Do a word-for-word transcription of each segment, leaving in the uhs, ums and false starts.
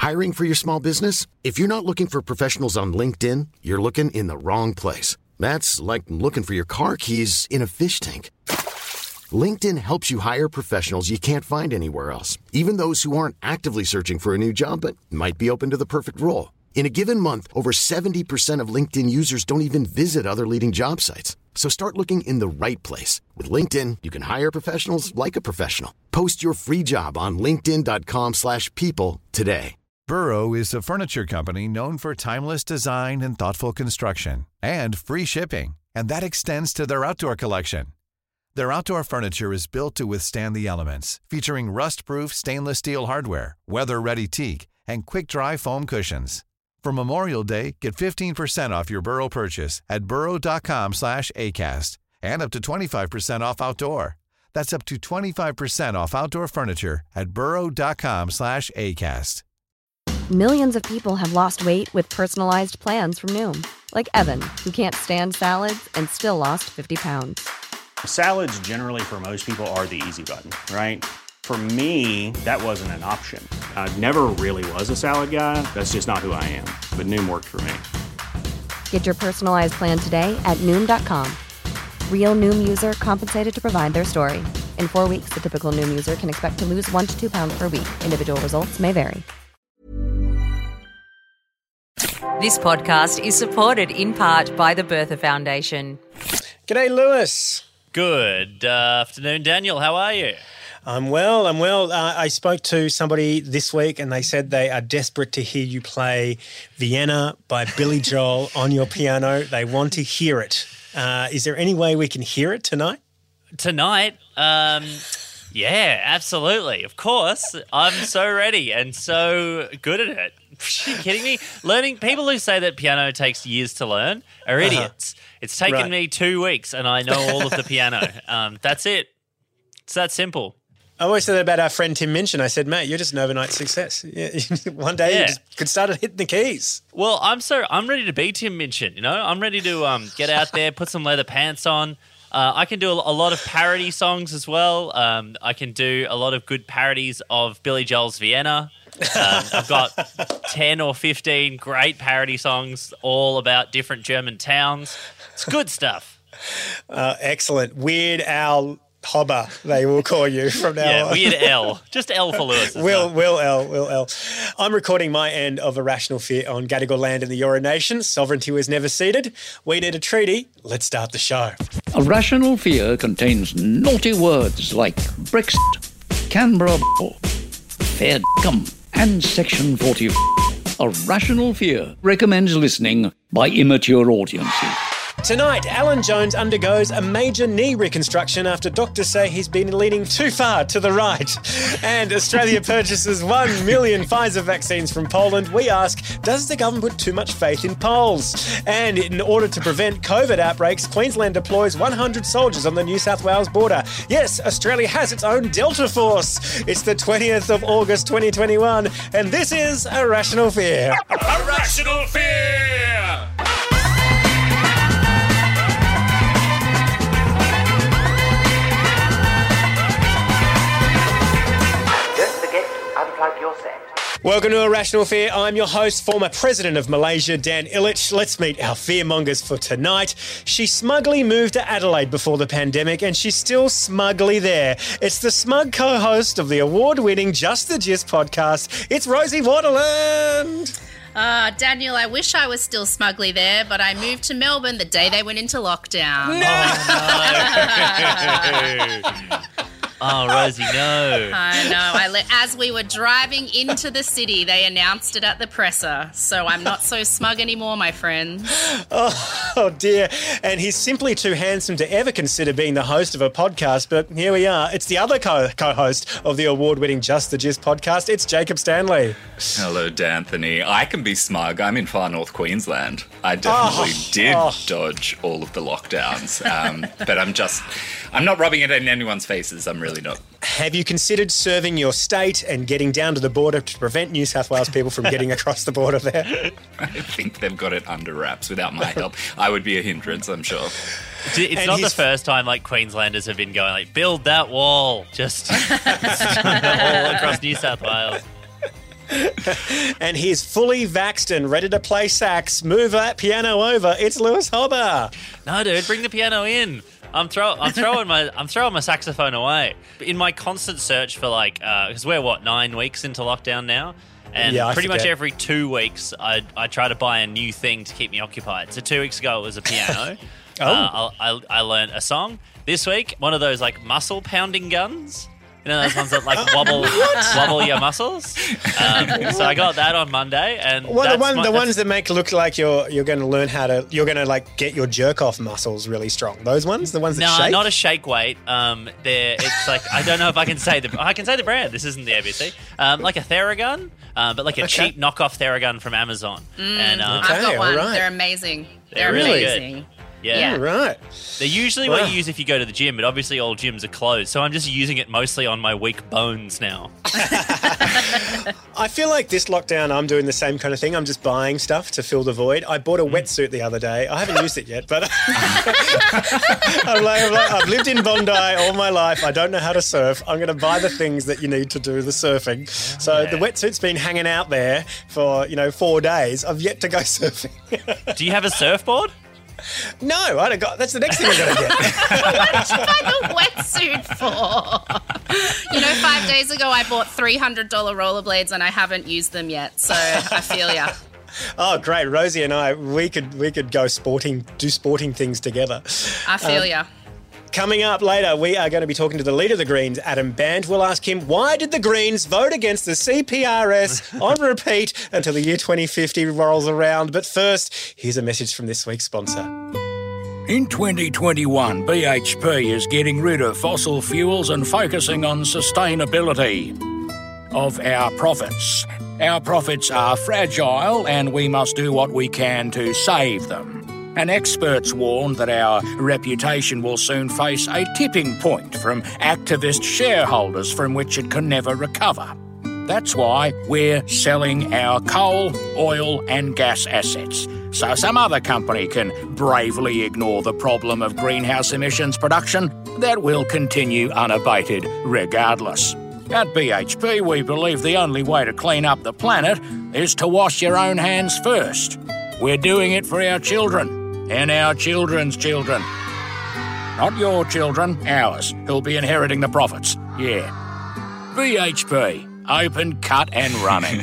Hiring for your small business? If you're not looking for professionals on LinkedIn, you're looking in the wrong place. That's like looking for your car keys in a fish tank. LinkedIn helps you hire professionals you can't find anywhere else, even those who aren't actively searching for a new job but might be open to the perfect role. In a given month, over seventy percent of LinkedIn users don't even visit other leading job sites. So start looking in the right place. With LinkedIn, you can hire professionals like a professional. Post your free job on linkedin.com slash people today. Burrow is a furniture company known for timeless design and thoughtful construction and free shipping, and that extends to their outdoor collection. Their outdoor furniture is built to withstand the elements, featuring rust-proof stainless steel hardware, weather-ready teak, and quick-dry foam cushions. For Memorial Day, get fifteen percent off your Burrow purchase at burrow.com slash ACAST and up to twenty-five percent off outdoor. That's up to twenty-five percent off outdoor furniture at burrow.com slash ACAST. Millions of people have lost weight with personalized plans from Noom. Like Evan, who can't stand salads and still lost fifty pounds. Salads generally for most people are the easy button, right? For me, that wasn't an option. I never really was a salad guy. That's just not who I am. But Noom worked for me. Get your personalized plan today at Noom dot com. Real Noom user compensated to provide their story. In four weeks, the typical Noom user can expect to lose one to two pounds per week. Individual results may vary. This podcast is supported in part by the Bertha Foundation. G'day, Lewis. Good uh, afternoon, Daniel. How are you? I'm well, I'm well. Uh, I spoke to somebody this week and they said they are desperate to hear you play Vienna by Billy Joel on your piano. They want to hear it. Uh, is there any way we can hear it tonight? Tonight? Um, yeah, absolutely. Of course. I'm so ready and so good at it. Are you kidding me? Learning, people who say that piano takes years to learn are idiots. Uh-huh. It's taken right. me two weeks and I know all of the piano. Um, that's it. It's that simple. I always said that about our friend Tim Minchin. I said, mate, you're just an overnight success. One day yeah. you just could start hitting the keys. Well, I'm so I'm ready to be Tim Minchin. You know, I'm ready to um, get out there, put some leather pants on. Uh, I can do a, a lot of parody songs as well. Um, I can do a lot of good parodies of Billy Joel's Vienna. Um, I've got ten or fifteen great parody songs all about different German towns. It's good stuff. Uh, excellent. Weird Al Hobber, they will call you from now yeah, on. Weird L. Just L for Lewis. Will, Will L, Will L. I'm recording my end of Irrational Fear on Gadigal land in the Eora Nation. Sovereignty was never ceded. We need a treaty. Let's start the show. Irrational Fear contains naughty words like Brexit, Canberra, fair cum, and Section forty. Irrational Fear recommends listening by immature audiences. Tonight, Alan Jones undergoes a major knee reconstruction after doctors say he's been leaning too far to the right. And Australia purchases one million Pfizer vaccines from Poland. We ask, does the government put too much faith in polls? And in order to prevent COVID outbreaks, Queensland deploys one hundred soldiers on the New South Wales border. Yes, Australia has its own Delta Force. It's the twentieth of August twenty twenty-one, and this is Irrational Fear. Irrational Fear! Welcome to Irrational Fear. I'm your host, former President of Malaysia, Dan Ilic. Let's meet our fearmongers for tonight. She smugly moved to Adelaide before the pandemic, and she's still smugly there. It's the smug co-host of the award-winning Just the Gist podcast. It's Rosie Waterland. Uh, Daniel, I wish I was still smugly there, but I moved to Melbourne the day they went into lockdown. Oh, no. Oh, Rosie, no. I know. I le- as we were driving into the city, they announced it at the presser. So I'm not so smug anymore, my friends. Oh, oh, dear. And he's simply too handsome to ever consider being the host of a podcast. But here we are. It's the other co- co-host of the award-winning Just the Gist podcast. It's Jacob Stanley. Hello, D'Anthony. I can be smug. I'm in far north Queensland. I definitely oh, did oh. dodge all of the lockdowns. Um, but I'm just... I'm not rubbing it in anyone's faces. I'm really not. Have you considered serving your state and getting down to the border to prevent New South Wales people from getting across the border there? I think they've got it under wraps. Without my help, I would be a hindrance, I'm sure. It's and not the first time like Queenslanders have been going like, build that wall, just all across New South Wales. And he's fully vaxxed and ready to play sax. Move that piano over. It's Lewis Hobber. No, dude, bring the piano in. I'm throw I'm throwing my I'm throwing my saxophone away. In my constant search for like, because uh, we're what nine weeks into lockdown now, and yeah, pretty much forget. every two weeks I I try to buy a new thing to keep me occupied. So two weeks ago it was a piano. oh, uh, I, I I learned a song. This week, one of those like muscle pounding guns. You know those ones that like wobble wobble your muscles. Um, so I got that on Monday, and well, that's the one my, the that's, ones that make it look like you're you're going to learn how to you're going to like get your jerk off muscles really strong. Those ones, the ones that no, shake. not a shake weight. Um, they're it's like I don't know if I can say the I can say the brand. This isn't the A B C. Um, like a Theragun, uh, but like a Okay. cheap knockoff Theragun from Amazon. Mm, and um, Okay, I've got one. all right. They're amazing. They're They're, really amazing. good. Yeah. Yeah. Right. They're usually Wow. what you use if you go to the gym, but obviously all gyms are closed. So I'm just using it mostly on my weak bones now. I feel like this lockdown, I'm doing the same kind of thing. I'm just buying stuff to fill the void. I bought a wetsuit the other day. I haven't used it yet, but I'm like, I'm like, I've lived in Bondi all my life. I don't know how to surf. I'm going to buy the things that you need to do the surfing. So Yeah. the wetsuit's been hanging out there for, you know, four days. I've yet to go surfing. Do you have a surfboard? No, I don't got. That's the next thing I'm going to get. What did you buy the wetsuit for? You know, five days ago I bought three hundred dollars rollerblades and I haven't used them yet, so I feel ya. Oh, great. Rosie and I, we could we could go sporting, do sporting things together. I feel Um, ya. Coming up later, we are going to be talking to the leader of the Greens, Adam Band. We'll ask him, why did the Greens vote against the C P R S on repeat until the year twenty fifty rolls around? But first, here's a message from this week's sponsor. In twenty twenty-one, B H P is getting rid of fossil fuels and focusing on sustainability of our profits. Our profits are fragile and we must do what we can to save them. And experts warn that our reputation will soon face a tipping point from activist shareholders from which it can never recover. That's why we're selling our coal, oil and gas assets, so some other company can bravely ignore the problem of greenhouse emissions production that will continue unabated regardless. At B H P, we believe the only way to clean up the planet is to wash your own hands first. We're doing it for our children and our children's children. Not your children, ours, who'll be inheriting the profits. Yeah. B H P. Open, cut and running.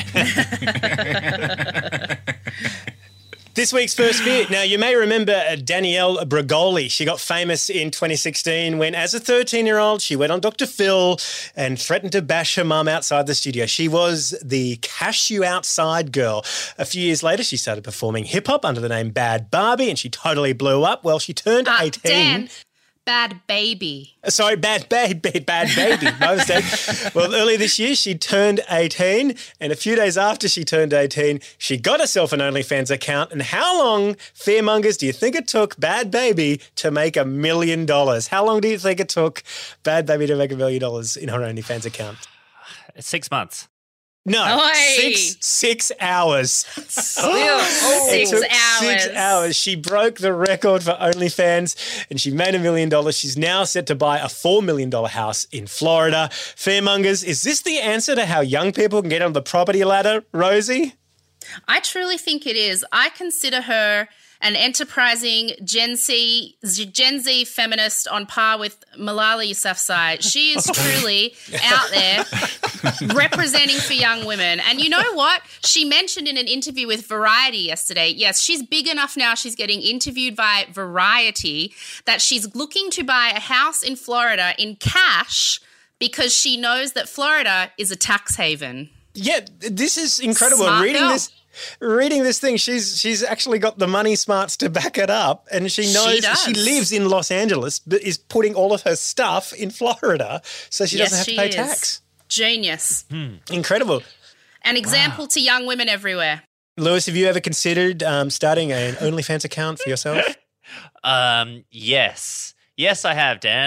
This week's first bit. Now, you may remember Danielle Bregoli. She got famous in twenty sixteen when, as a thirteen-year-old, she went on Doctor Phil and threatened to bash her mum outside the studio. She was the Cash You Outside girl. A few years later, she started performing hip-hop under the name Bad Barbie, and she totally blew up. Well, she turned Uh, eighteen. Dan, Bad Baby. Sorry, bad baby, bad baby. My mistake. Well, earlier this year, she turned eighteen, and a few days after she turned eighteen, she got herself an OnlyFans account. And how long, fearmongers, do you think it took Bad Baby to make a million dollars? How long do you think it took Bad Baby to make a million dollars in her OnlyFans account? Six months. No, Oi. six six hours. Still It six took hours. Six hours. She broke the record for OnlyFans and she made a million dollars. She's now set to buy a four million dollars house in Florida. Fairmongers, is this the answer to how young people can get on the property ladder, Rosie? I truly think it is. I consider her an enterprising Gen Z, Gen Z feminist on par with Malala Yousafzai. She is truly out there representing for young women. And you know what? She mentioned in an interview with Variety yesterday, yes, she's big enough now, she's getting interviewed by Variety, that she's looking to buy a house in Florida in cash because she knows that Florida is a tax haven. Yeah, this is incredible. Smart reading girl. this reading this thing, she's she's actually got the money smarts to back it up, and she She knows does. she lives in Los Angeles but is putting all of her stuff in Florida so she Yes, doesn't have she to pay is. tax. Genius. Incredible. An example to young women everywhere. Lewis, have you ever considered um, starting an OnlyFans account for yourself? Um, yes. Yes, I have, Dan.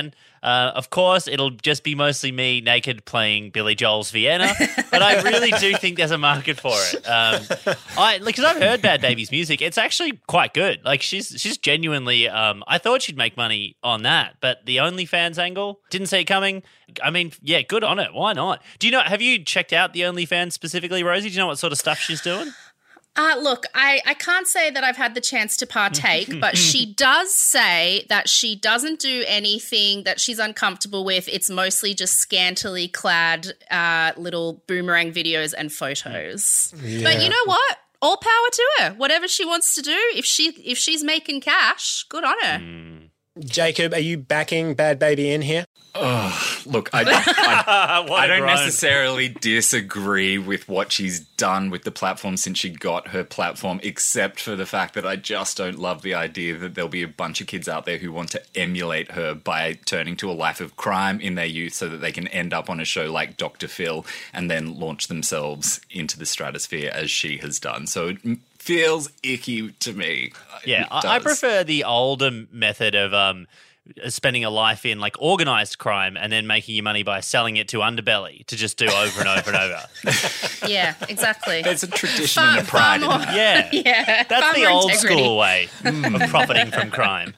Uh, of course, it'll just be mostly me naked playing Billy Joel's Vienna, but I really do think there's a market for it. Um, I because I've heard Bad Baby's music; it's actually quite good. Like she's she's genuinely. Um, I thought she'd make money on that, but the OnlyFans angle didn't see it coming. I mean, yeah, good on it. Why not? Do you know? Have you checked out the OnlyFans specifically, Rosie? Do you know what sort of stuff she's doing? Uh, look, I, I can't say that I've had the chance to partake, but she does say that she doesn't do anything that she's uncomfortable with. It's mostly just scantily clad uh, little boomerang videos and photos. Yeah. But you know what? All power to her. Whatever she wants to do, if she if she's making cash, good on her. Mm. Jacob, are you backing Bad Baby in here? Oh, look, I, I, I don't necessarily disagree with what she's done with the platform since she got her platform, except for the fact that I just don't love the idea that there'll be a bunch of kids out there who want to emulate her by turning to a life of crime in their youth so that they can end up on a show like Doctor Phil and then launch themselves into the stratosphere as she has done. So it feels icky to me. Yeah, I, I prefer the older method of um, spending a life in like organized crime and then making your money by selling it to Underbelly to just do over and over and over. Yeah, exactly. There's a tradition far, and a pride in that. Yeah, yeah. That's the old integrity. School way of profiting from crime.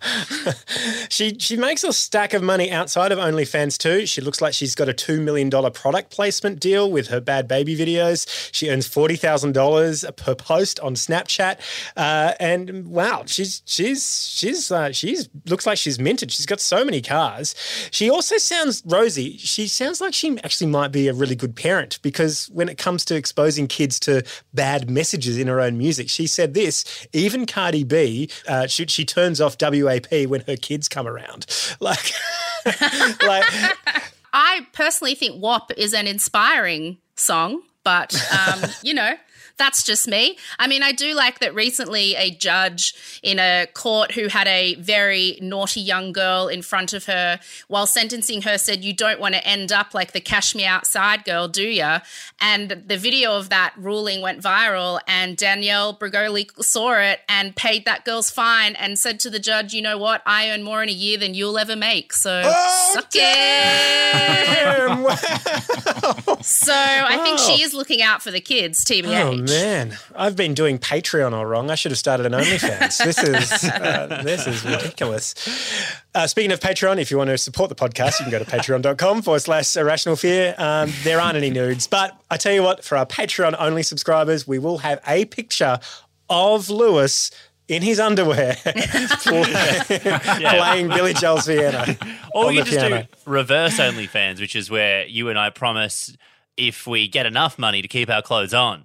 she she makes a stack of money outside of OnlyFans too. She looks like she's got a two million dollars product placement deal with her Bad Baby videos. She earns forty thousand dollars per post on Snapchat. Uh, and wow, she's she's she's uh, she's looks like she's minted. She's got so many cars. She also sounds, Rosie, she sounds like she actually might be a really good parent because when it comes to exposing kids to bad messages in her own music, she said this, even Cardi B, uh, she, she turns off W A P when her kids come around. Like, like I personally think W A P is an inspiring song, but, um, you know, that's just me. I mean, I do like that recently a judge in a court who had a very naughty young girl in front of her while sentencing her said, you don't want to end up like the Cash Me Outside girl, do ya? And the video of that ruling went viral and Danielle Bregoli saw it and paid that girl's fine and said to the judge, you know what? I earn more in a year than you'll ever make. So oh, suck damn. it. Wow. So I think oh. she is looking out for the kids, T B H. Oh, man. I've been doing Patreon all wrong. I should have started an OnlyFans. This is uh, this is ridiculous. Uh, speaking of Patreon, if you want to support the podcast, you can go to patreon.com forward slash irrational fear. Um, there aren't any nudes. But I tell you what, for our Patreon-only subscribers, we will have a picture of Lewis in his underwear playing Billy Joel's Vienna. Or we can just piano. do reverse OnlyFans, which is where you and I promise if we get enough money to keep our clothes on.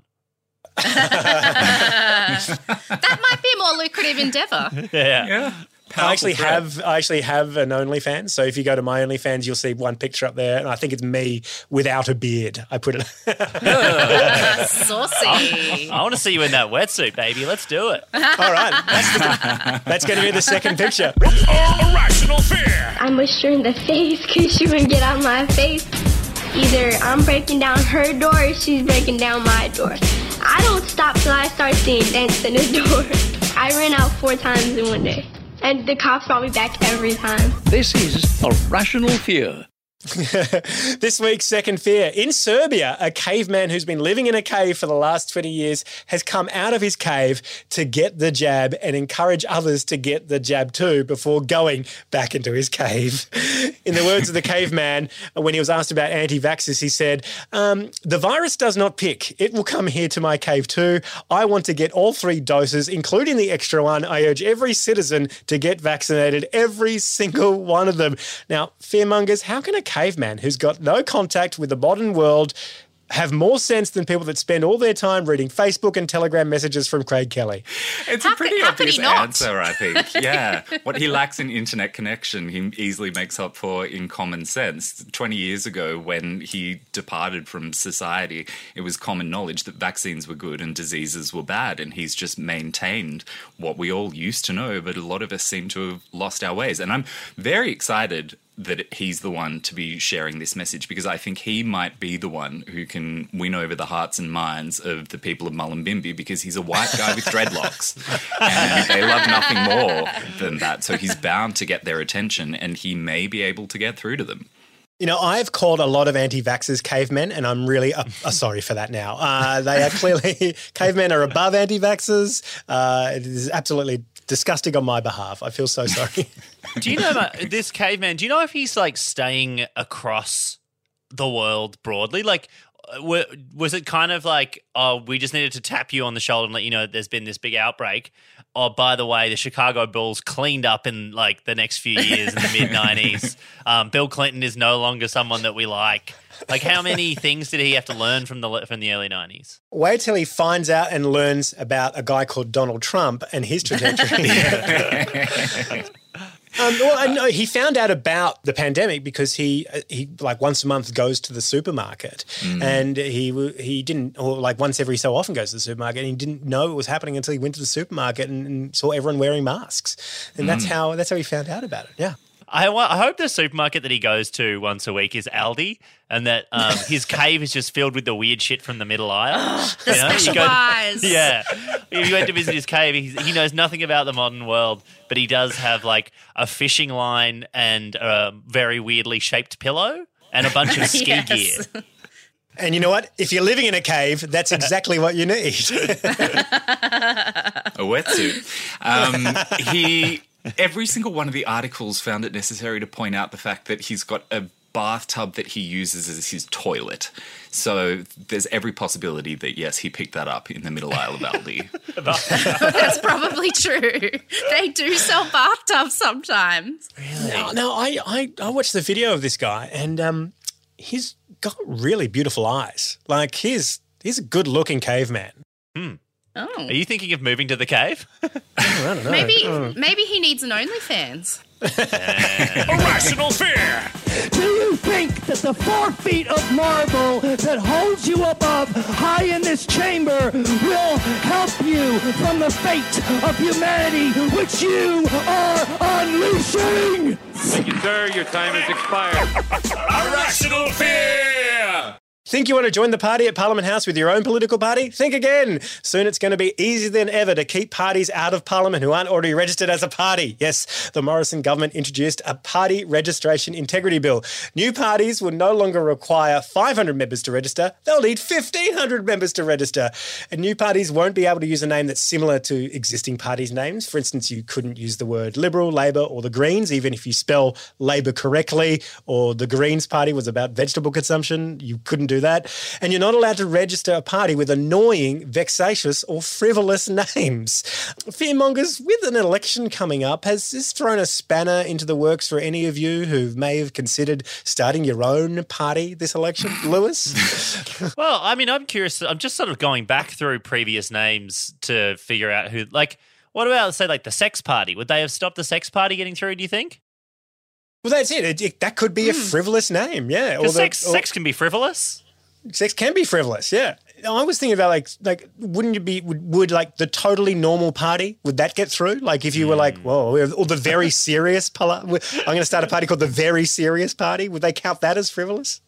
That might be a more lucrative endeavour. Yeah. Yeah. I actually threat. have I actually have an OnlyFans. So if you go to my OnlyFans, you'll see one picture up there, and I think it's me without a beard. I put it. Saucy. I, I want to see you in that wetsuit, baby. Let's do it. All right, that's, the, that's going to be the second picture. Irrational fear. I'm with her in the face because she wouldn't get out of my face. Either I'm breaking down her door or she's breaking down my door. I don't stop till I start seeing dents in the door. I ran out four times in one day. And the cops brought me back every time. This is Irrational Fear. This week's second fear. In Serbia, a caveman who's been living in a cave for the last twenty years has come out of his cave to get the jab and encourage others to get the jab too before going back into his cave. In the words of the caveman, when he was asked about anti-vaxxers, he said, um, the virus does not pick. It will come here to my cave too. I want to get all three doses, including the extra one. I urge every citizen to get vaccinated, every single one of them. Now, fearmongers, how can a caveman who's got no contact with the modern world have more sense than people that spend all their time reading Facebook and Telegram messages from Craig Kelly? It's how a pretty could, obvious answer, I think. Yeah. What he lacks in internet connection, he easily makes up for in common sense. twenty years ago, when he departed from society, it was common knowledge that vaccines were good and diseases were bad, and he's just maintained what we all used to know, but a lot of us seem to have lost our ways. And I'm very excited that he's the one to be sharing this message, because I think he might be the one who can win over the hearts and minds of the people of Mullumbimby, because he's a white guy with dreadlocks and they love nothing more than that. So he's bound to get their attention, and he may be able to get through to them. You know, I've called a lot of anti-vaxxers cavemen, and I'm really uh, uh, sorry for that now. Uh, they are clearly, cavemen are above anti-vaxxers. Uh, it is absolutely disgusting on my behalf. I feel so sorry. Do you know that this caveman, do you know if he's like staying across the world broadly? Like, w- was it kind of like, oh, we just needed to tap you on the shoulder and let you know there's been this big outbreak? Oh, by the way, the Chicago Bulls cleaned up in like the next few years in the mid nineties. Um, Bill Clinton is no longer someone that we like. Like, how many things did he have to learn from the from the early nineties? Wait till he finds out and learns about a guy called Donald Trump and his trajectory. Um, well, I know he found out about the pandemic because he he like once a month goes to the supermarket, mm. and he he didn't, or like once every so often goes to the supermarket, and he didn't know it was happening until he went to the supermarket and, and saw everyone wearing masks, and mm. that's how that's how he found out about it. Yeah. I, I hope the supermarket that he goes to once a week is Aldi, and that um, his cave is just filled with the weird shit from the middle aisle. The you know? special go, buys. Yeah. If you went to visit his cave, he's, he knows nothing about the modern world, but he does have like a fishing line and a very weirdly shaped pillow and a bunch of ski Yes. gear. And you know what? If you're living in a cave, that's exactly what you need. A wetsuit. Um, he... Every single one of the articles found it necessary to point out the fact that he's got a bathtub that he uses as his toilet. So there's every possibility that, yes, he picked that up in the middle aisle of Aldi. That's probably true. They do sell bathtubs sometimes. Really? No, no I, I, I watched the video of this guy, and um, he's got really beautiful eyes. Like, he's, he's a good-looking caveman. Hmm. Oh. Are you thinking of moving to the cave? I don't know. Maybe Oh. maybe he needs an OnlyFans. Irrational fear. Do you think that the four feet of marble that holds you above high in this chamber will help you from the fate of humanity which you are unleashing? Thank you, sir. Your time has expired. Irrational fear. Think you want to join the party at Parliament House with your own political party? Think again. Soon it's going to be easier than ever to keep parties out of Parliament who aren't already registered as a party. Yes, the Morrison government introduced a party registration integrity bill. New parties will no longer require five hundred members to register. They'll need fifteen hundred members to register. And new parties won't be able to use a name that's similar to existing parties' names. For instance, you couldn't use the word Liberal, Labor or the Greens, even if you spell Labor correctly, or the Greens party was about vegetable consumption. You couldn't do that. And you're not allowed to register a party with annoying, vexatious or frivolous names. Fearmongers, with an election coming up, has this thrown a spanner into the works for any of you who may have considered starting your own party this election? Lewis? Well, I mean, I'm curious. I'm just sort of going back through previous names to figure out who, like, what about, say, like the Sex Party? Would they have stopped the Sex Party getting through, do you think? Well, that's it. it, it that could be a frivolous name, yeah. Because the- sex, or- sex can be frivolous. Sex can be frivolous, yeah. I was thinking about like, like, wouldn't you be, would, would like the totally normal party, would that get through? Like if you were like, whoa, or the very serious, pala- I'm going to start a party called the Very Serious Party. Would they count that as frivolous?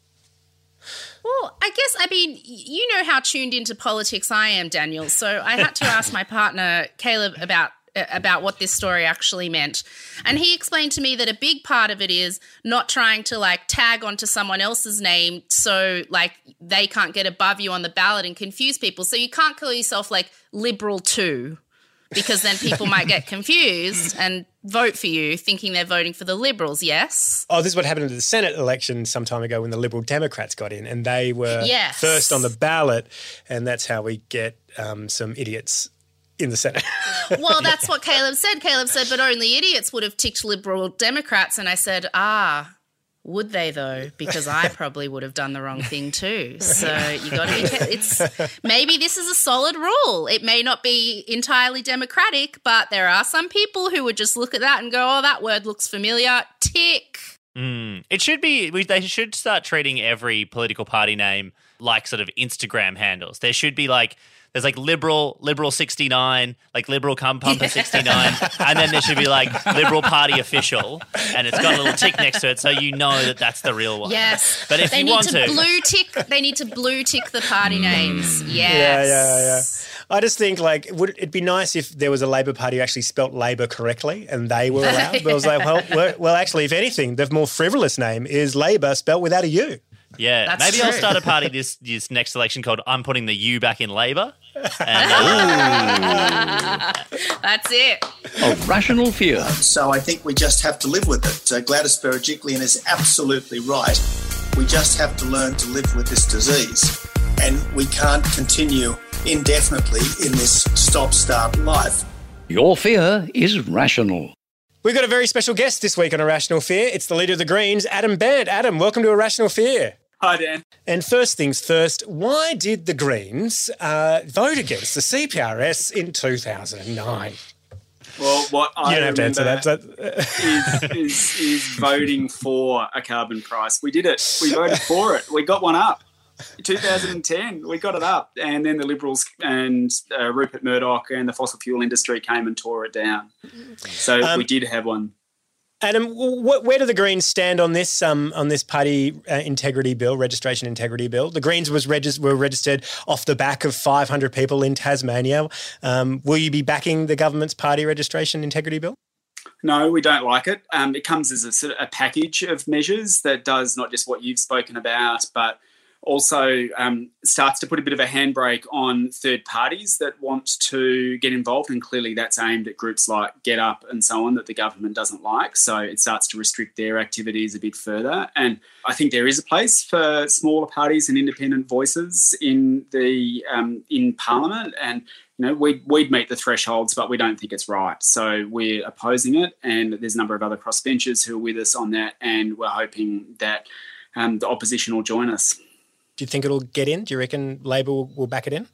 Well, I guess, I mean, you know how tuned into politics I am, Daniel. So I had to ask my partner, Caleb, about about what this story actually meant. And he explained to me that a big part of it is not trying to like tag onto someone else's name so like they can't get above you on the ballot and confuse people. So you can't call yourself like Liberal too, because then people might get confused and vote for you thinking they're voting for the Liberals, yes? Oh, this is what happened in the Senate election some time ago when the Liberal Democrats got in and they were Yes. first on the ballot, and that's how we get um, some idiots in the Senate. Well, that's what Caleb said. Caleb said, but only idiots would have ticked Liberal Democrats. And I said, ah, would they though? Because I probably would have done the wrong thing too. So you got to be careful. It's maybe this is a solid rule. It may not be entirely democratic, but there are some people who would just look at that and go, oh, that word looks familiar. Tick. Mm. It should be, we, they should start treating every political party name like sort of Instagram handles. There should be like there's like liberal liberal sixty-nine, like liberal cum pumper sixty-nine, and then there should be like Liberal Party official, and it's got a little tick next to it, so you know that that's the real one. Yes, but if they you need want to, to, blue tick, they need to blue tick the party names. Yes. Yeah, yeah, yeah. I just think, like, would it be nice if there was a Labor Party who actually spelt Labor correctly and they were allowed? But I was like, well, well, well, actually, if anything, the more frivolous name is Labor spelt without a U. Yeah, That's maybe true. I'll start a party this this next election called I'm putting the U back in Labor. And, uh, That's it. A rational fear. So I think we just have to live with it. Uh, Gladys Berejiklian is absolutely right. We just have to learn to live with this disease. And we can't continue indefinitely in this stop-start life. Your fear is rational. We've got a very special guest this week on Irrational Fear. It's the leader of the Greens, Adam Bandt. Adam, welcome to Irrational Fear. Hi, Dan. And first things first, why did the Greens uh, vote against the C P R S in two thousand nine? Well, what I you don't have to answer that. is, is, is voting for a carbon price. We did it. We voted for it. We got one up. In two thousand ten, we got it up, and then the Liberals and uh, Rupert Murdoch and the fossil fuel industry came and tore it down. So Um, we did have one. Adam, wh- where do the Greens stand on this um, on this party uh, integrity bill, registration integrity bill? The Greens was regis- were registered off the back of five hundred people in Tasmania. Um, will you be backing the government's party registration integrity bill? No, we don't like it. Um, it comes as a, sort of a package of measures that does not just what you've spoken about, but also um, starts to put a bit of a handbrake on third parties that want to get involved, and clearly that's aimed at groups like Get Up and so on that the government doesn't like. So it starts to restrict their activities a bit further. And I think there is a place for smaller parties and independent voices in the um, in Parliament, and you know we'd, we'd meet the thresholds, but we don't think it's right. So we're opposing it, and there's a number of other crossbenchers who are with us on that, and we're hoping that um, the opposition will join us. Do you think it'll get in? Do you reckon Labor will, will back it in?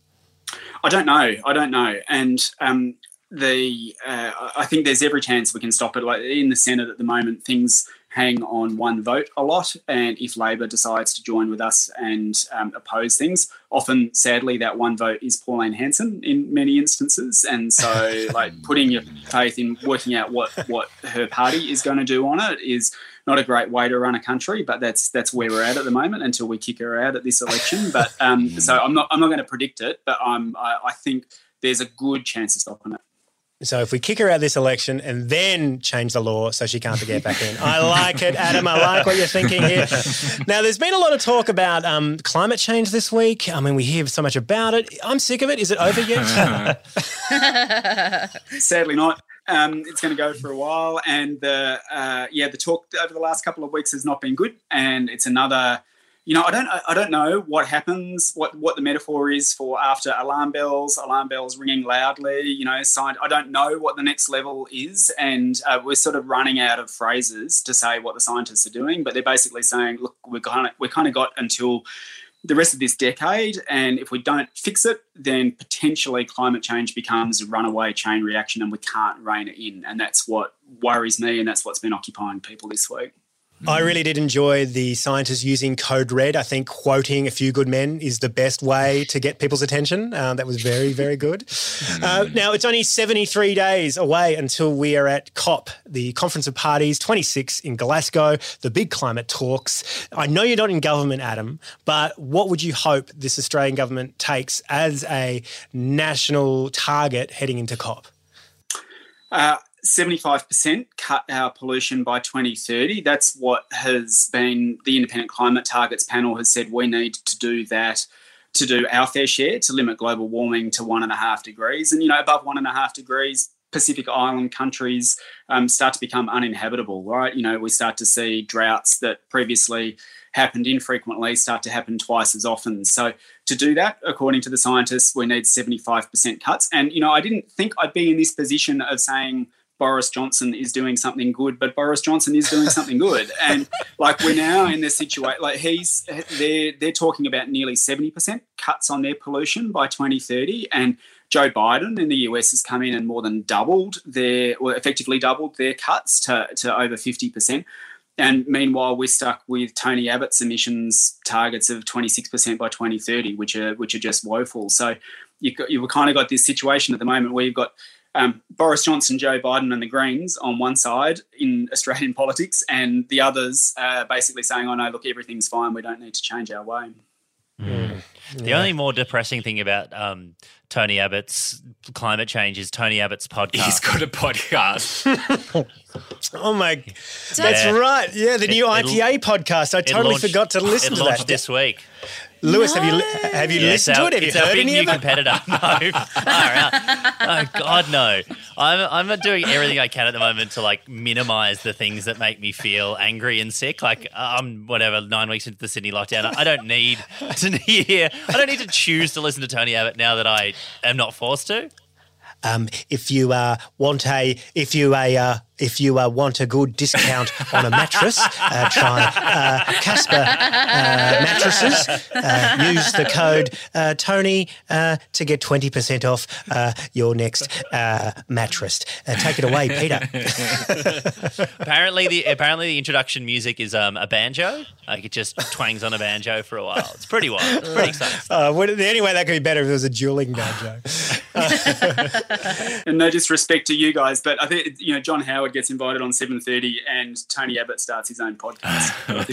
I don't know. I don't know. And um, the uh, I think there's every chance we can stop it. Like in the Senate at the moment, things hang on one vote a lot. And if Labor decides to join with us and um, oppose things, often, sadly, that one vote is Pauline Hanson in many instances. And so like putting your faith in working out what, what her party is going to do on it is not a great way to run a country, but that's that's where we're at at the moment until we kick her out at this election. But um, so I'm not I'm not going to predict it, but I'm, I, I think there's a good chance of stopping it. So if we kick her out this election and then change the law so she can't get back in. I like it, Adam. I like what you're thinking here. Now, there's been a lot of talk about um, climate change this week. I mean, we hear so much about it. I'm sick of it. Is it over yet? Sadly not. Um, it's going to go for a while. And, the uh, yeah, the talk over the last couple of weeks has not been good. And it's another... You know, I don't. I don't know what happens. What, what the metaphor is for after alarm bells, alarm bells ringing loudly. You know, sign. I don't know what the next level is, and uh, we're sort of running out of phrases to say what the scientists are doing. But they're basically saying, look, we're kind of we kind of got until the rest of this decade, and if we don't fix it, then potentially climate change becomes a runaway chain reaction, and we can't rein it in. And that's what worries me, and that's what's been occupying people this week. I really did enjoy the scientists using code red. I think quoting A Few Good Men is the best way to get people's attention. Uh, that was very, very good. Uh, now, it's only seventy-three days away until we are at COP, the Conference of Parties twenty-six in Glasgow, the big climate talks. I know you're not in government, Adam, but what would you hope this Australian government takes as a national target heading into COP? Uh, seventy-five percent cut our pollution by twenty thirty. That's what has been the Independent Climate Targets panel has said we need to do that, to do our fair share to limit global warming to one and a half degrees. And, you know, above one and a half degrees, Pacific Island countries um, start to become uninhabitable, right? You know, we start to see droughts that previously happened infrequently start to happen twice as often. So to do that, according to the scientists, we need seventy-five percent cuts. And, you know, I didn't think I'd be in this position of saying Boris Johnson is doing something good, but Boris Johnson is doing something good. And like we're now in this situation, like he's, they're, they're talking about nearly seventy percent cuts on their pollution by twenty thirty. And Joe Biden in the U S has come in and more than doubled their, or effectively doubled their cuts to, to over fifty percent. And meanwhile, we're stuck with Tony Abbott's emissions targets of twenty-six percent by twenty thirty, which are which are just woeful. So you've, got, you've kind of got this situation at the moment where you've got um, Boris Johnson, Joe Biden and the Greens on one side in Australian politics, and the others uh, basically saying, oh, no, look, everything's fine. We don't need to change our way. Mm. The Yeah. only more depressing thing about um, Tony Abbott's climate change is Tony Abbott's podcast. He's got a podcast. Oh, my. That's Yeah. right. Yeah, the It- new it- I P A podcast. I it totally launched- forgot to listen it to launched that. this week. Lewis, have you li- have you Yeah, it's listened our- to it? Have you it's our heard big any new of it? competitor. No, far out. Oh God, no! I'm I'm doing everything I can at the moment to like minimise the things that make me feel angry and sick. Like I'm whatever nine weeks into the Sydney lockdown. I don't need to hear. I don't need to choose to listen to Tony Abbott now that I am not forced to. Um, if you uh, want a if you a uh, if you uh, want a good discount on a mattress, uh, try uh, Casper uh, mattresses. Uh, use the code uh, Tony uh, to get twenty percent off uh, your next uh, mattress. Uh, take it away, Peter. apparently, the apparently the introduction music is um, a banjo. Like it just twangs on a banjo for a while. It's pretty wild. It's pretty exciting. Uh, what, the only way that could be better if it was a dueling banjo. And no disrespect to you guys, but I think, you know, John Howard gets invited on seven thirty and Tony Abbott starts his own podcast.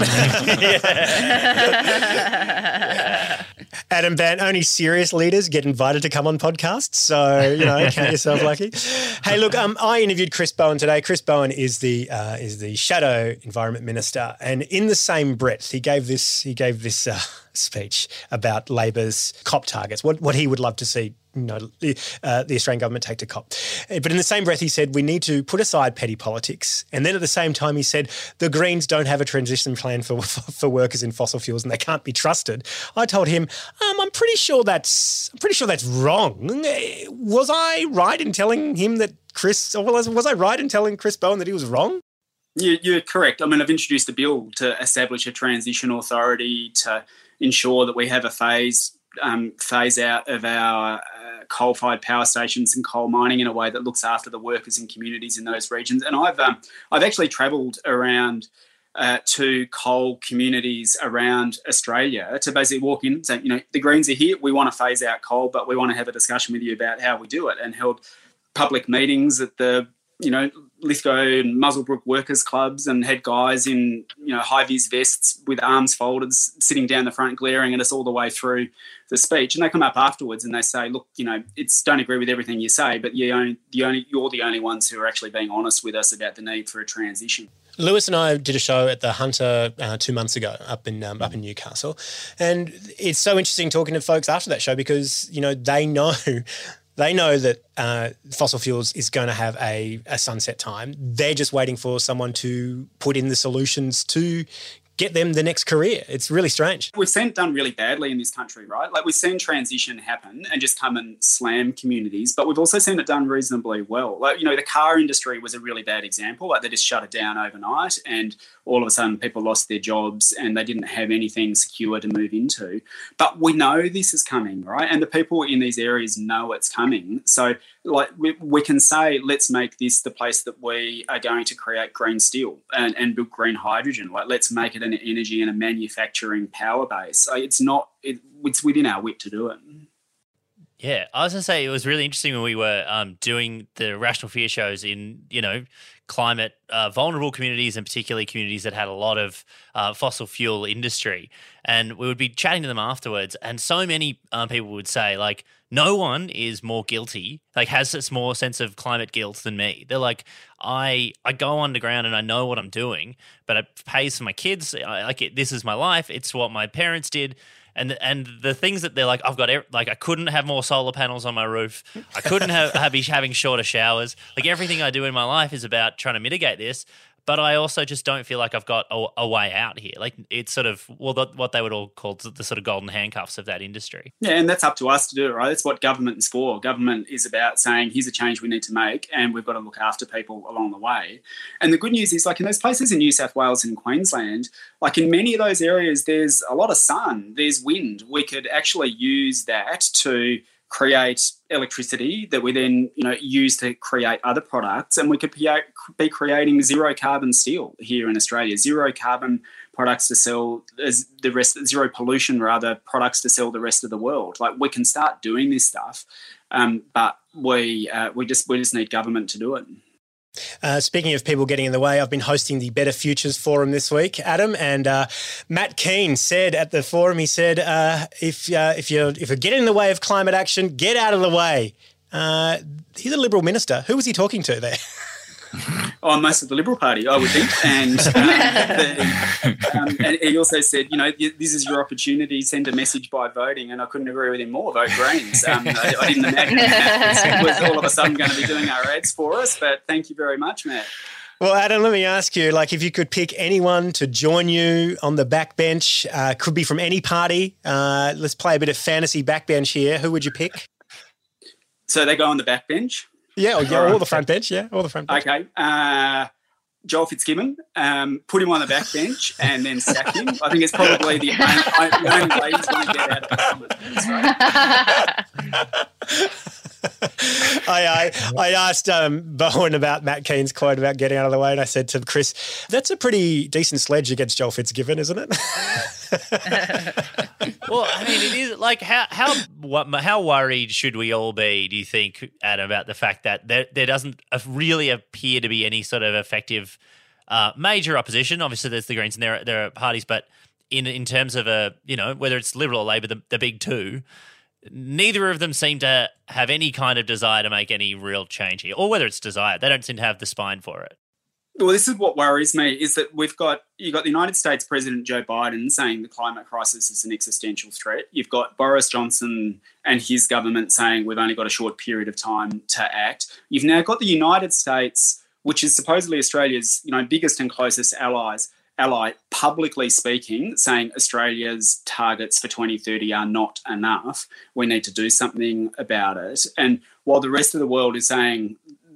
Adam Bant, only serious leaders get invited to come on podcasts, so, you know, count yourself lucky. Hey, look, um, I interviewed Chris Bowen today. Chris Bowen is the uh, is the Shadow Environment Minister, and in the same breath, he gave this he gave this uh, speech about Labor's COP targets, what what he would love to see, you know, uh, the Australian government take to COP. But in the same breath, he said we need to put aside petty politics. And then at the same time, he said the Greens don't have a transition plan for for workers in fossil fuels and they can't be trusted. I told him, um, I'm pretty sure that's I'm pretty sure that's wrong. Was I right in telling him that Chris, or was, was I right in telling Chris Bowen that he was wrong? You, you're correct. I mean, I've introduced a bill to establish a transition authority to ensure that we have a phase um, phase out of our uh, coal-fired power stations and coal mining in a way that looks after the workers and communities in those regions. And I've um, I've actually travelled around uh, to coal communities around Australia to basically walk in and say, you know, the Greens are here. We want to phase out coal, but we want to have a discussion with you about how we do it, and held public meetings at the, you know, Lithgow and Muswellbrook workers clubs, and had guys in, you know, high-vis vests with arms folded sitting down the front glaring at us all the way through the speech. And they come up afterwards and they say, look, you know, it's don't agree with everything you say, but you only, the only, you're the only ones who are actually being honest with us about the need for a transition. Lewis and I did a show at the Hunter uh, two months ago up in um, up in Newcastle, and it's so interesting talking to folks after that show because, you know, they know they know that uh, fossil fuels is going to have a, a sunset time. They're just waiting for someone to put in the solutions to get them the next career. It's really strange. We've seen it done really badly in this country, right? Like, we've seen transition happen and just come and slam communities, but we've also seen it done reasonably well. Like, you know, the car industry was a really bad example. Like, they just shut it down overnight and all of a sudden people lost their jobs and they didn't have anything secure to move into. But we know this is coming, right? And the people in these areas know it's coming. So, like, we, we can say, let's make this the place that we are going to create green steel and, and build green hydrogen. Like, let's make it an energy and a manufacturing power base. Like, it's not, it, it's within our wit to do it. Yeah, I was going to say it was really interesting when we were um, doing the Rational Fear shows in, you know, climate uh, vulnerable communities, and particularly communities that had a lot of uh, fossil fuel industry. And we would be chatting to them afterwards, and so many um, people would say, like, no one is more guilty, like has a more sense of climate guilt than me. They're like, I I go underground and I know what I'm doing, but it pays for my kids. I, like it, this is my life. It's what my parents did. And and the things that they're like, I've got, like, I couldn't have more solar panels on my roof. I couldn't have, have be having shorter showers. Like, everything I do in my life is about trying to mitigate this. But I also just don't feel like I've got a, a way out here. Like, it's sort of, well, the, what they would all call the sort of golden handcuffs of that industry. Yeah, and that's up to us to do it, right? That's what government is for. Government is about saying, here's a change we need to make, and we've got to look after people along the way. And the good news is, like, in those places in New South Wales and Queensland, like, in many of those areas, there's a lot of sun, there's wind. We could actually use that to create electricity that we then, you know, use to create other products, and we could create, be creating zero carbon steel here in Australia, zero carbon products to sell as the rest, zero pollution rather products to sell the rest of the world. Like, we can start doing this stuff, um, but we uh, we just we just need government to do it. Uh, speaking of people getting in the way, I've been hosting the Better Futures Forum this week, Adam, and uh, Matt Keane said at the forum, he said, uh, if uh, if you're if you're getting in the way of climate action, get out of the way. Uh, he's a Liberal minister. Who was he talking to there? Oh, most of the Liberal Party, I would think. And, um, the, um, and he also said, you know, this is your opportunity, send a message by voting, and I couldn't agree with him more, vote Greens. Um, I, I didn't imagine that was all of a sudden going to be doing our ads for us, but thank you very much, Matt. Well, Adam, let me ask you, like, if you could pick anyone to join you on the backbench, uh, could be from any party. Uh, let's play a bit of fantasy backbench here. Who would you pick? So they go on the backbench? Yeah, or, yeah, or the front bench, yeah, or the front bench. Okay. Uh, Joel Fitzgibbon, um, put him on the backbench and then sack him. I think it's probably the only, the only way he's going to get out of the I, I I asked um, Bowen about Matt Keane's quote about getting out of the way, and I said to Chris, that's a pretty decent sledge against Joel Fitzgibbon, isn't it? Well, I mean, it is like how how what, how worried should we all be? Do you think, Adam, about the fact that there there doesn't really appear to be any sort of effective uh, major opposition? Obviously, there's the Greens and there there are parties, but in in terms of a you know whether it's Liberal or Labor, the, the big two, neither of them seem to have any kind of desire to make any real change here, or whether it's desire, they don't seem to have the spine for it. Well, this is what worries me, is that we've got, you've got the United States President Joe Biden saying the climate crisis is an existential threat. You've got Boris Johnson and his government saying we've only got a short period of time to act. You've now got the United States, which is supposedly Australia's, you know, biggest and closest allies, ally, publicly speaking, saying Australia's targets for twenty thirty are not enough. We need to do something about it. And while the rest of the world is saying,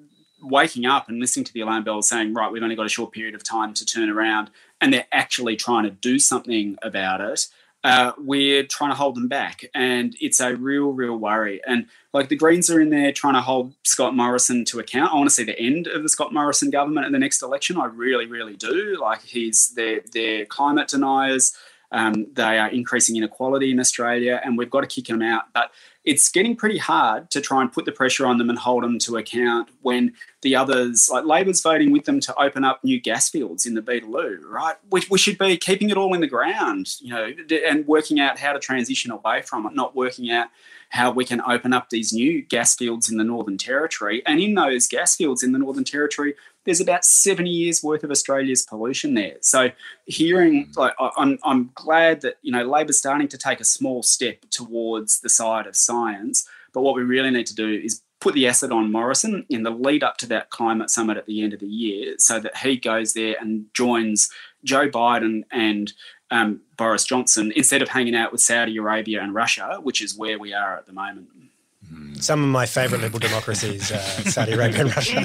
waking up and listening to the alarm bells saying, right, we've only got a short period of time to turn around, and they're actually trying to do something about it, uh, we're trying to hold them back. And it's a real, real worry. And like the Greens are in there trying to hold Scott Morrison to account. I want to see the end of the Scott Morrison government in the next election. I really, really do. Like he's, they're, they're climate deniers. Um, they are increasing inequality in Australia, and we've got to kick them out. But it's getting pretty hard to try and put the pressure on them and hold them to account when the others, like Labor's voting with them to open up new gas fields in the Beetaloo, right? We, we should be keeping it all in the ground, you know, and working out how to transition away from it, not working out how we can open up these new gas fields in the Northern Territory. And in those gas fields in the Northern Territory, there's about seventy years worth of Australia's pollution there. So hearing, like, I'm, I'm glad that, you know, Labor's starting to take a small step towards the side of science. But what we really need to do is put the acid on Morrison in the lead up to that climate summit at the end of the year so that he goes there and joins Joe Biden and um, Boris Johnson instead of hanging out with Saudi Arabia and Russia, which is where we are at the moment. Some of my favourite liberal democracies, uh, Saudi Arabia and Russia.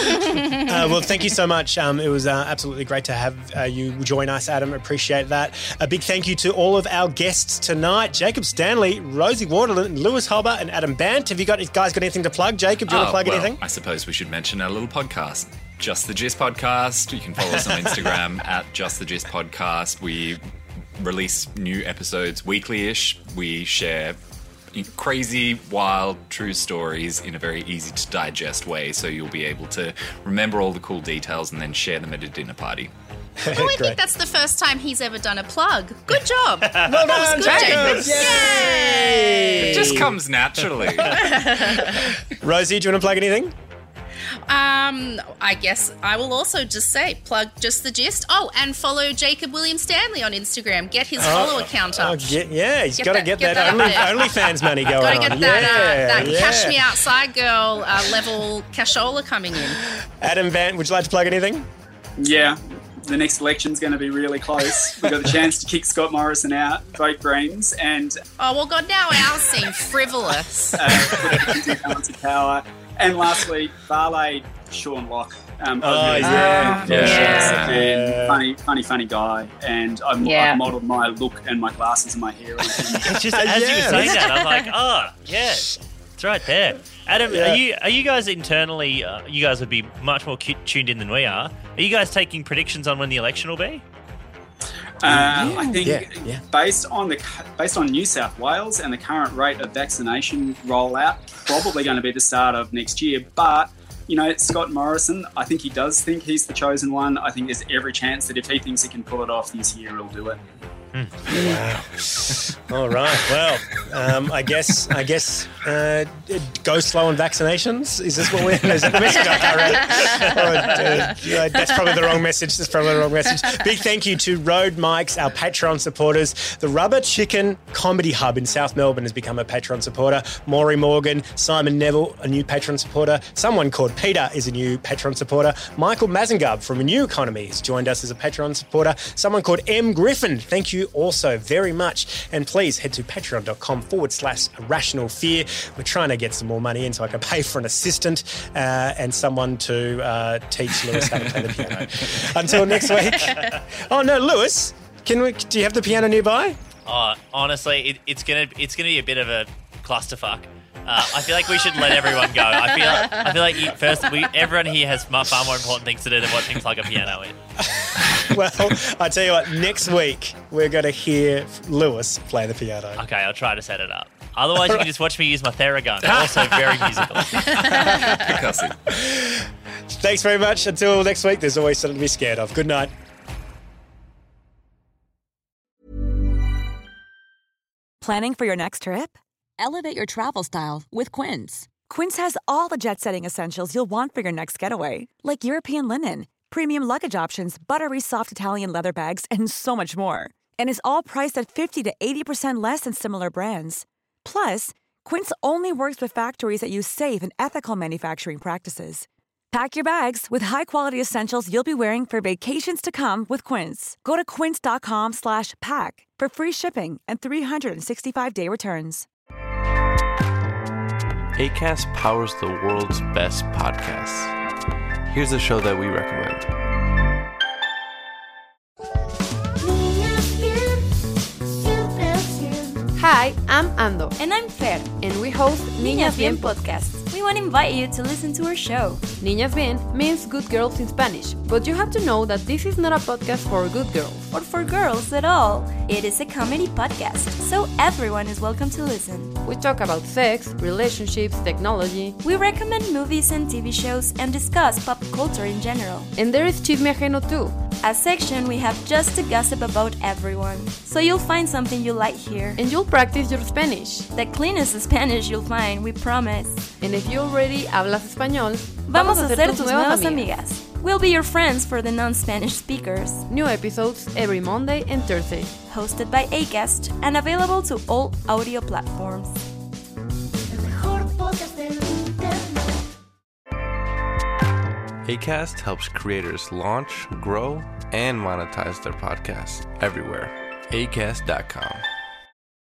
uh, well, thank you so much. Um, it was uh, absolutely great to have uh, you join us, Adam. Appreciate that. A big thank you to all of our guests tonight, Jacob Stanley, Rosie Waterland, Lewis Hobber and Adam Bant. Have you got, guys got anything to plug? Jacob, do you oh, want to plug well, anything? I suppose we should mention our little podcast, Just the Gist Podcast. You can follow us on Instagram at Just the Gist Podcast. We release new episodes weekly-ish. We share crazy, wild, true stories in a very easy to digest way, so you'll be able to remember all the cool details and then share them at a dinner party. Oh, I think that's the first time he's ever done a plug. Good job. Well done, that was good, Jacob. Yay! It just comes naturally. Rosie, do you want to plug anything? Um, I guess I will also just say, plug Just the Gist. Oh, and follow Jacob William Stanley on Instagram. Get his Oh, follow account up. Oh, get, yeah, he's Get got to that- get, get that, that up only, there. OnlyFans money going Got to on. get that, yeah, uh, that yeah. Cash Me Outside Girl uh, level cashola coming in. Adam Bant, would you like to plug anything? Yeah, the next election's going to be really close. We've got the chance to kick Scott Morrison out, vote Greens, and Oh, well, God, now ours seem frivolous. uh, put the balance of power. And lastly, Barley Sean Locke. Um, Oh, I was really yeah. proud of him. Yeah. And funny, funny, funny guy. And I've, Yeah. I've modelled my look and my glasses and my hair on him. It's just as you were saying that, I'm like, oh, yeah. It's right there. Adam, Yeah. are you are you guys internally, uh, you guys would be much more cu- tuned in than we are. Are you guys taking predictions on when the election will be? Uh, I think Yeah, yeah. based on the based on New South Wales and the current rate of vaccination rollout, probably going to be the start of next year. But you know, Scott Morrison, I think he does think he's the chosen one. I think there's every chance that if he thinks he can pull it off this year, he'll do it. Wow. All right. Well, um, I guess I guess uh, go slow on vaccinations. Is this what we're? Is that the message I can't read? Oh, uh, yeah, that's probably the wrong message. That's probably the wrong message. Big thank you to Road Mikes, our Patreon supporters. The Rubber Chicken Comedy Hub in South Melbourne has become a Patreon supporter. Maury Morgan, Simon Neville, a new Patreon supporter. Someone called Peter is a new Patreon supporter. Michael Mazengub from A New Economy has joined us as a Patreon supporter. Someone called M. Griffin. Thank you also very much. And please head to patreon.com forward slash rational fear. We're trying to get some more money in so I can pay for an assistant uh, and someone to uh, teach Lewis how to play the piano. Until next week. Oh no, Lewis, can we? Do you have the piano nearby? Oh, honestly, it, it's gonna it's gonna be a bit of a clusterfuck. Uh, I feel like we should let everyone go. I feel I feel like you, first, we everyone here has far more important things to do than watching Plug a Piano in. Well, I tell you what, next week we're going to hear Lewis play the piano. Okay, I'll try to set it up. Otherwise, you can just watch me use my Theragun. Also very musical. Percussive. Thanks very much. Until next week, there's always something to be scared of. Good night. Planning for your next trip? Elevate your travel style with Quince. Quince has all the jet-setting essentials you'll want for your next getaway, like European linen, premium luggage options, buttery soft Italian leather bags, and so much more. And is all priced at fifty to eighty percent less than similar brands. Plus, Quince only works with factories that use safe and ethical manufacturing practices. Pack your bags with high-quality essentials you'll be wearing for vacations to come with Quince. Go to quince.com slash pack for free shipping and three sixty-five day returns. Acast powers the world's best podcasts. Here's a show that we recommend. Hi, I'm Ando. And I'm Fer. And we host Niñas Bien podcast. We want to invite you to listen to our show. Niñas Bien means good girls in Spanish, but you have to know that this is not a podcast for good girls. Or for girls at all. It is a comedy podcast, so everyone is welcome to listen. We talk about sex, relationships, technology. We recommend movies and T V shows and discuss pop culture in general. And there is Chisme Ajeno too. A section we have just to gossip about everyone. So you'll find something you like here. And you'll practice your Spanish. The cleanest Spanish you'll find, we promise. And if you already hablas español, vamos a ser tus nuevas amigas. We'll be your friends for the non-Spanish speakers. New episodes every Monday and Thursday. Hosted by Acast and available to all audio platforms. Acast helps creators launch, grow, and monetize their podcasts everywhere. Acast dot com.